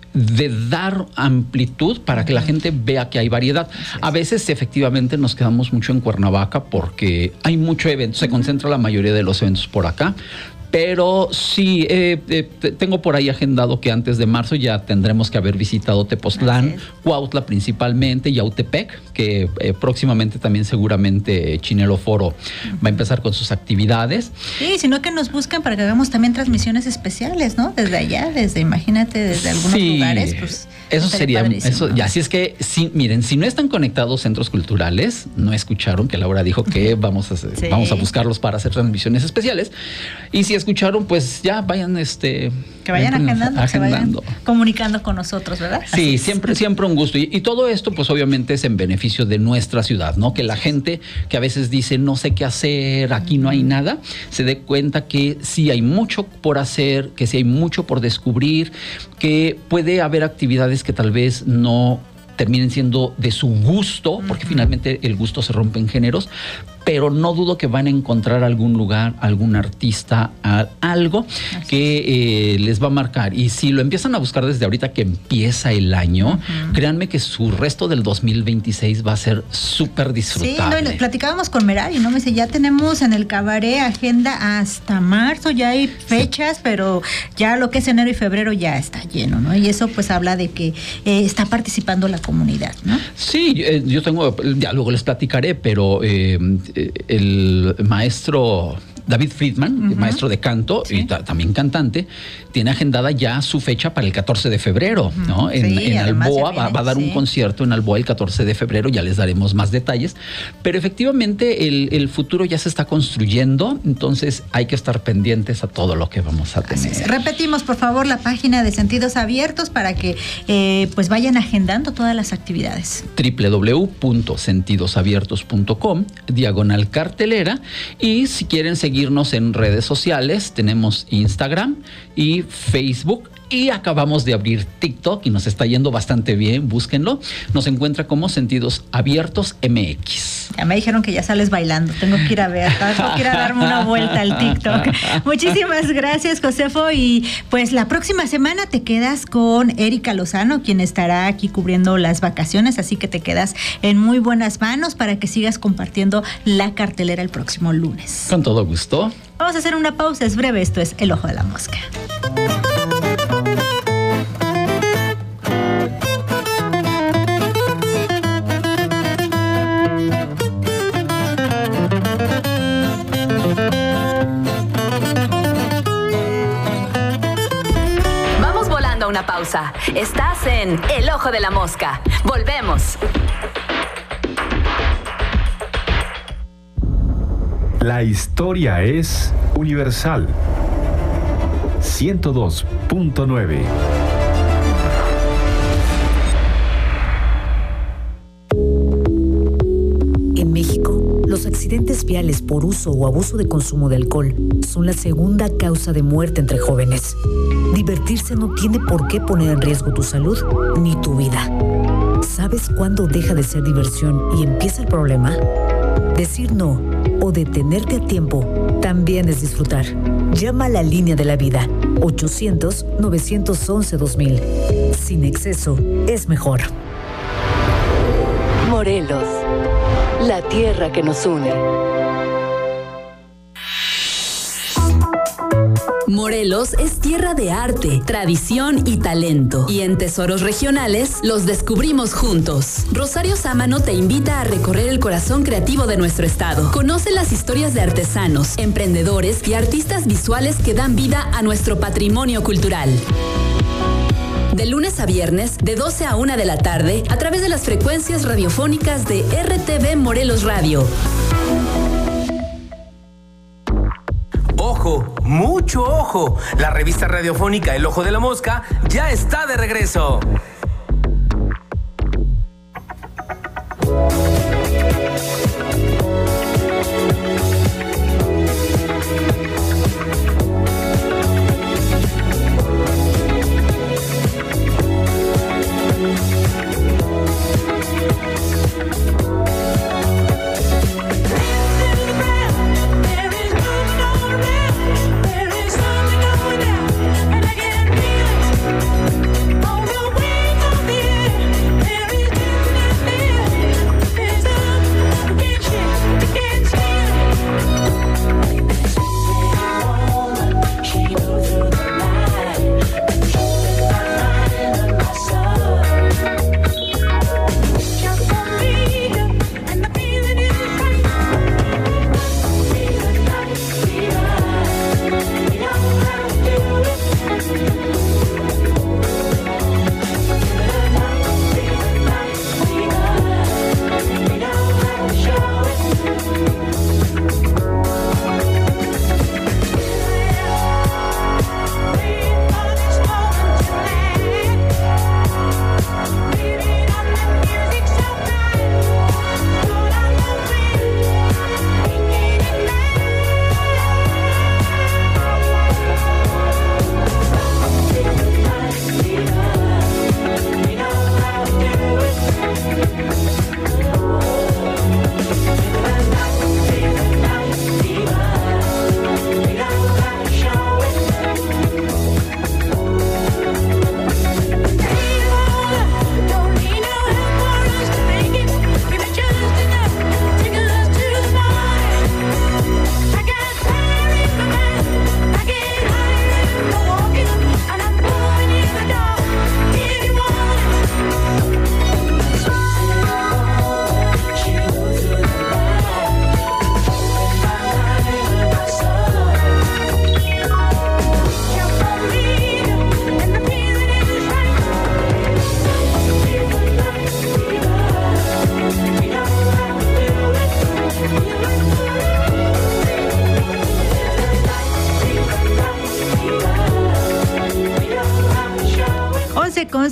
dar amplitud para que la gente vea que hay variedad. A veces efectivamente nos quedamos mucho en Cuernavaca porque hay mucho evento, se concentra la mayoría de los eventos por acá. Pero sí, tengo por ahí agendado que antes de marzo ya tendremos que haber visitado Tepoztlán, Cuautla principalmente, Yautepec, que próximamente también seguramente Chinelo Foro va a empezar con sus actividades. Sí, sino que nos buscan para que hagamos también transmisiones especiales, ¿no? Desde allá, imagínate, desde algunos lugares, pues. Eso sería, eso, y así es que, miren, si no están conectados centros culturales, no escucharon que Laura dijo que vamos a buscarlos para hacer transmisiones especiales. Y si escucharon, pues ya vayan que vayan agendando. Se vayan comunicando con nosotros, ¿verdad? Sí, siempre un gusto. Y todo esto, pues obviamente es en beneficio de nuestra ciudad, ¿no? Que la gente que a veces dice no sé qué hacer, aquí no hay nada, se dé cuenta que sí hay mucho por hacer, que sí hay mucho por descubrir, que puede haber actividades que tal vez no terminen siendo de su gusto, porque finalmente el gusto se rompe en géneros, pero no dudo que van a encontrar algún lugar, algún artista, algo que les va a marcar. Y si lo empiezan a buscar desde ahorita que empieza el año, créanme que su resto del 2026 va a ser súper disfrutable. Sí, no, platicábamos con Merari, ¿no? Me dice, ya tenemos en el Cabaret agenda hasta marzo, ya hay fechas, pero ya lo que es enero y febrero ya está lleno, ¿no? Y eso pues habla de que está participando la comunidad, ¿no? Sí, yo tengo, ya luego les platicaré, pero el maestro David Friedman, maestro de canto y también cantante, tiene agendada ya su fecha para el 14 de febrero, ¿no? En Alboa va a dar un concierto en Alboa el 14 de febrero, ya les daremos más detalles, pero efectivamente el futuro ya se está construyendo, entonces hay que estar pendientes a todo lo que vamos a tener. Repetimos, por favor, la página de Sentidos Abiertos para que pues vayan agendando todas las actividades. www.sentidosabiertos.com /cartelera, y si quieren seguirnos en redes sociales, tenemos Instagram y Facebook Y acabamos de abrir TikTok y nos está yendo bastante bien, búsquenlo. Nos encuentra como Sentidos Abiertos MX. Ya me dijeron que ya sales bailando, tengo que ir a ver, tengo que ir a darme una vuelta al TikTok. Muchísimas gracias, Josefo, y pues la próxima semana te quedas con Erika Lozano, quien estará aquí cubriendo las vacaciones, así que te quedas en muy buenas manos para que sigas compartiendo la cartelera el próximo lunes. Con todo gusto. Vamos a hacer una pausa, es breve, esto es El Ojo de la Mosca. Vamos volando a una pausa. Estás en El Ojo de la Mosca. Volvemos. La historia es universal. 102.9. En México, los accidentes viales por uso o abuso de consumo de alcohol son la segunda causa de muerte entre jóvenes. Divertirse no tiene por qué poner en riesgo tu salud ni tu vida. ¿Sabes cuándo deja de ser diversión y empieza el problema? Decir no o detenerte a tiempo también es disfrutar. Llama a la línea de la vida, 800-911-2000. Sin exceso es mejor. Morelos, la tierra que nos une. Morelos es tierra de arte, tradición y talento. Y en Tesoros Regionales los descubrimos juntos. Rosario Sámano te invita a recorrer el corazón creativo de nuestro estado. Conoce las historias de artesanos, emprendedores y artistas visuales que dan vida a nuestro patrimonio cultural. De lunes a viernes, de 12 a 1 de la tarde, a través de las frecuencias radiofónicas de RTV Morelos Radio. ¡Ojo! ¡Mucho ojo! La revista radiofónica El Ojo de la Mosca ya está de regreso.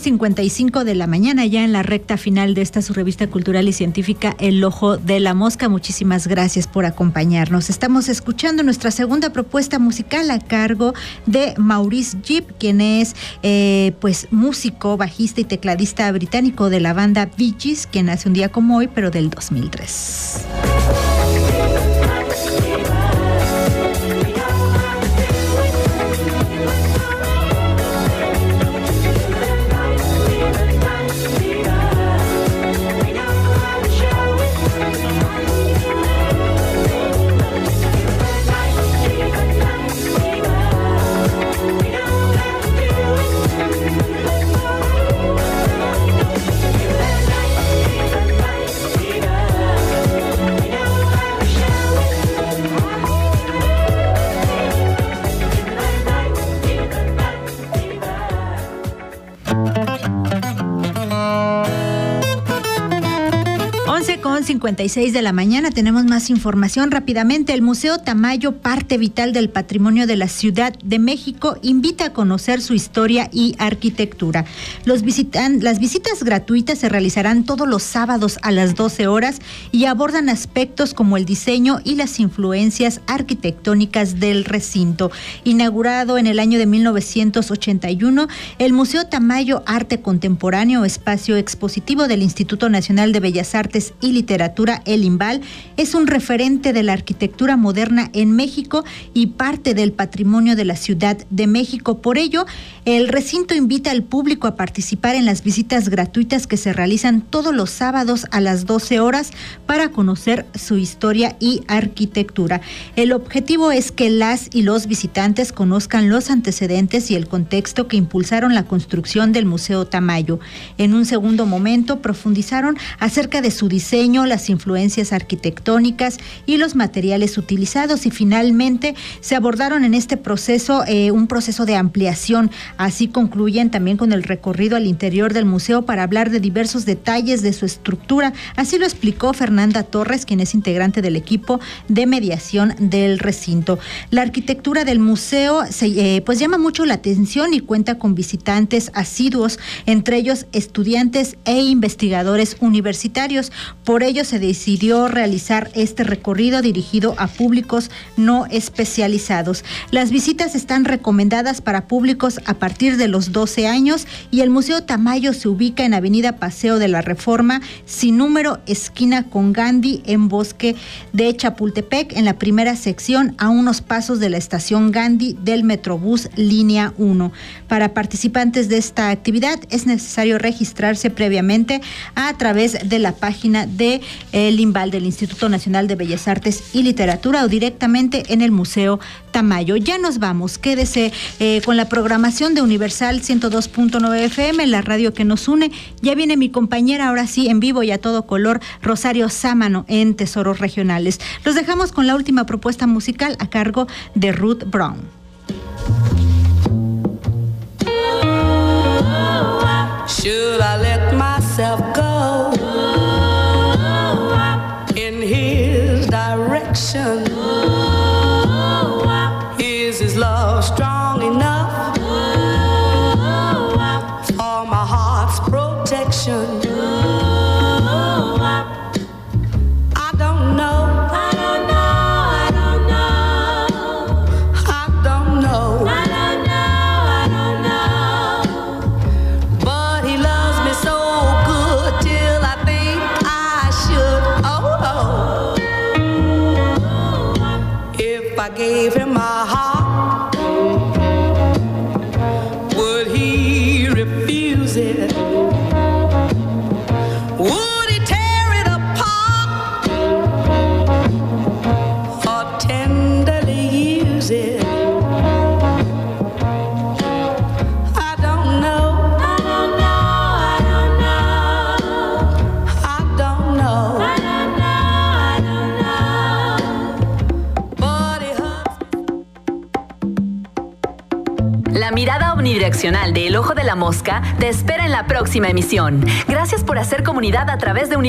11:55 de la mañana, ya en la recta final de esta su revista cultural y científica El Ojo de la Mosca. Muchísimas gracias por acompañarnos. Estamos escuchando nuestra segunda propuesta musical a cargo de Maurice Gibb, quien es pues músico, bajista y tecladista británico de la banda Bee Gees, quien nace un día como hoy, pero del 2003. Con 56 de la mañana tenemos más información rápidamente. El Museo Tamayo, parte vital del patrimonio de la Ciudad de México, invita a conocer su historia y arquitectura. Las visitas gratuitas se realizarán todos los sábados a las 12 horas y abordan aspectos como el diseño y las influencias arquitectónicas del recinto. Inaugurado en el año de 1981, el Museo Tamayo Arte Contemporáneo, espacio expositivo del Instituto Nacional de Bellas Artes y Literatura, el INVAL, es un referente de la arquitectura moderna en México y parte del patrimonio de la Ciudad de México. Por ello, el recinto invita al público a participar en las visitas gratuitas que se realizan todos los sábados a las 12 horas para conocer su historia y arquitectura. El objetivo es que las y los visitantes conozcan los antecedentes y el contexto que impulsaron la construcción del Museo Tamayo. En un segundo momento, profundizaron acerca de su diseño, las influencias arquitectónicas y los materiales utilizados, y finalmente se abordaron en este proceso un proceso de ampliación. Así concluyen también con el recorrido al interior del museo para hablar de diversos detalles de su estructura. Así lo explicó Fernanda Torres, quien es integrante del equipo de mediación del recinto. La arquitectura del museo pues llama mucho la atención y cuenta con visitantes asiduos, entre ellos estudiantes e investigadores universitarios. Por ello se decidió realizar este recorrido dirigido a públicos no especializados. Las visitas están recomendadas para públicos a partir de los 12 años y el Museo Tamayo se ubica en Avenida Paseo de la Reforma, sin número, esquina con Gandhi, en Bosque de Chapultepec, en la primera sección, a unos pasos de la estación Gandhi del Metrobús Línea 1. Para participantes de esta actividad es necesario registrarse previamente a través de la página de el INVAL, del Instituto Nacional de Bellas Artes y Literatura, o directamente en el Museo Tamayo. Ya nos vamos, quédese con la programación de Universal 102.9 FM, la radio que nos une. Ya viene mi compañera, ahora sí, en vivo y a todo color, Rosario Sámano, en Tesoros Regionales. Los dejamos con la última propuesta musical a cargo de Ruth Brown. Should I let myself go in his direction? Is his love strong enough for my heart's protection? I don't know. I don't know. I don't know. I don't know. I don't know. I don't know. But he loves me so good till I think I should. Oh, oh. If I gave him my heart, would he refuse it? Would he tear it apart or tenderly use it? I don't know. I don't know. I don't know. I don't know. I don't know. I don't know. But it hurts. La mirada omnidireccional de El Ojo de la Mosca te espera en la próxima emisión. Gracias por hacer comunidad a través de